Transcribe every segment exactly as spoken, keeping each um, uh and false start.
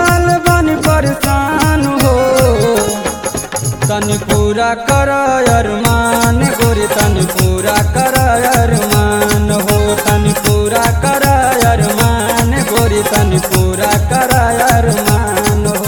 तोहराल बानी परेशान हो, तनी पूरा कर अरमान गोरी, तनी पूरा कर अरमान हो, तनी पूरा कर अरमान गोरी, तनी पूरा कर अरमान हो।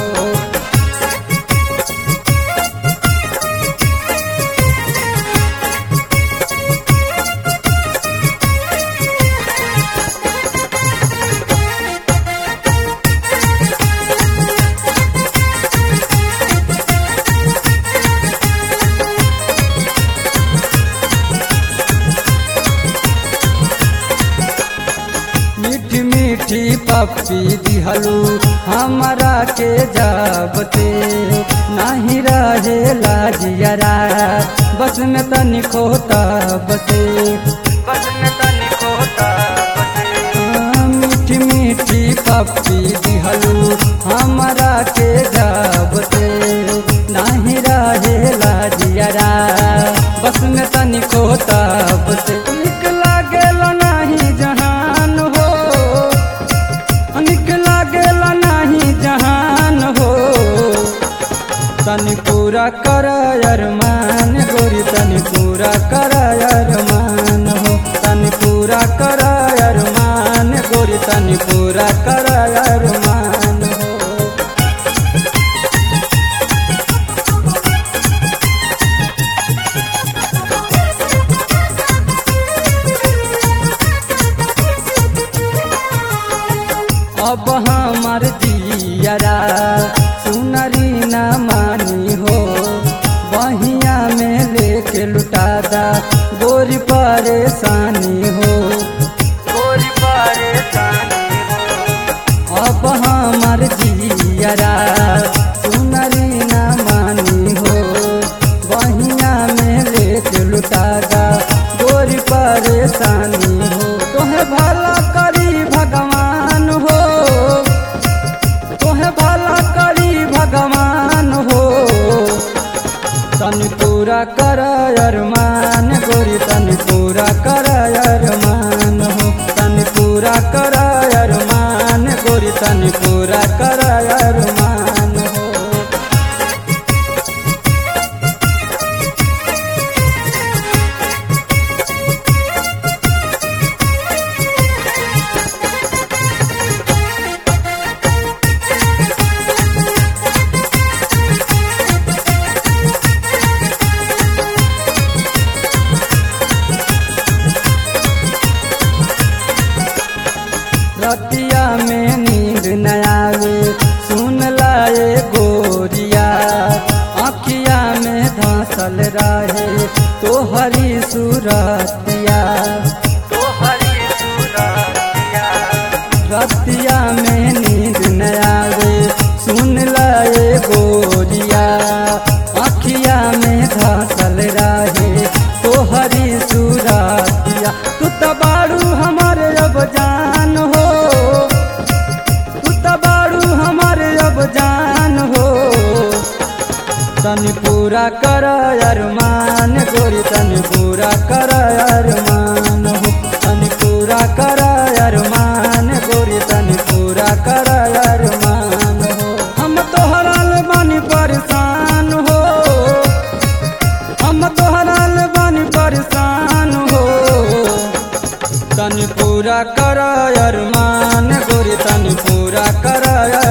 मीठी मीठी पप्पी दिहलू हमारा के जाबते, नहीं रहे लाजियरा बस में तनी खोता बसे, बस में तनी खोता बसे। मीठी मीठी पप्पी दिहलू हमारा के जाबते, नहीं रहे लाजियरा बस में तनी खोता बसे। निक लागेल नहीं जहान हो, निक लागेल नहीं जहान हो, तनी पूरा कर अरमान गोरी, तनी पूरा कर अरमान हो, तनी पूरा कर अरमान गोरी, तनी पूरा कर अरमान हो। अब हमार जियरा सुनरी न मानी हो, बहिया में लेके लुटादा गोरी परेशानी हो, गोरी परेशानी हो। अब हमार जियरा सुनरी न मानी हो, बहिया में लेके लुटादा गोरी परेशानी हो। तोहे भला करी भगवान हो, तोहे भला करी भगवान हो, तनी पूरा कर अरमान गोरी, तनी पूरा कर अरमान हो, तनी पूरा कर अरमान गोरी, तनी पूरा कर अरमान हो। रतिया में नींद न आवे सुन लाए गोरिया, आँखिया में धंसल रहे तोहरी सूरतिया, तोहरी सूरतिया। रतिया में नींद न आवे सुन लाए गोरिया, आँखिया में धंसल रहे तोहरी सूरतिया। तू तो बारू हमारे अब जान हो, तू तो बारू हमारे अब जान हो, तनी पूरा कर अरमान गोरी, तनी पूरा कर अरमान हो, तनी पूरा कर अरमान गोरी, तनी पूरा कर अरमान हो। हम तोहराल बानी परेशान हो, हम तोहराल बानी परेशान हो, तनी पूरा कर अरमान गोरी, तनी पूरा कर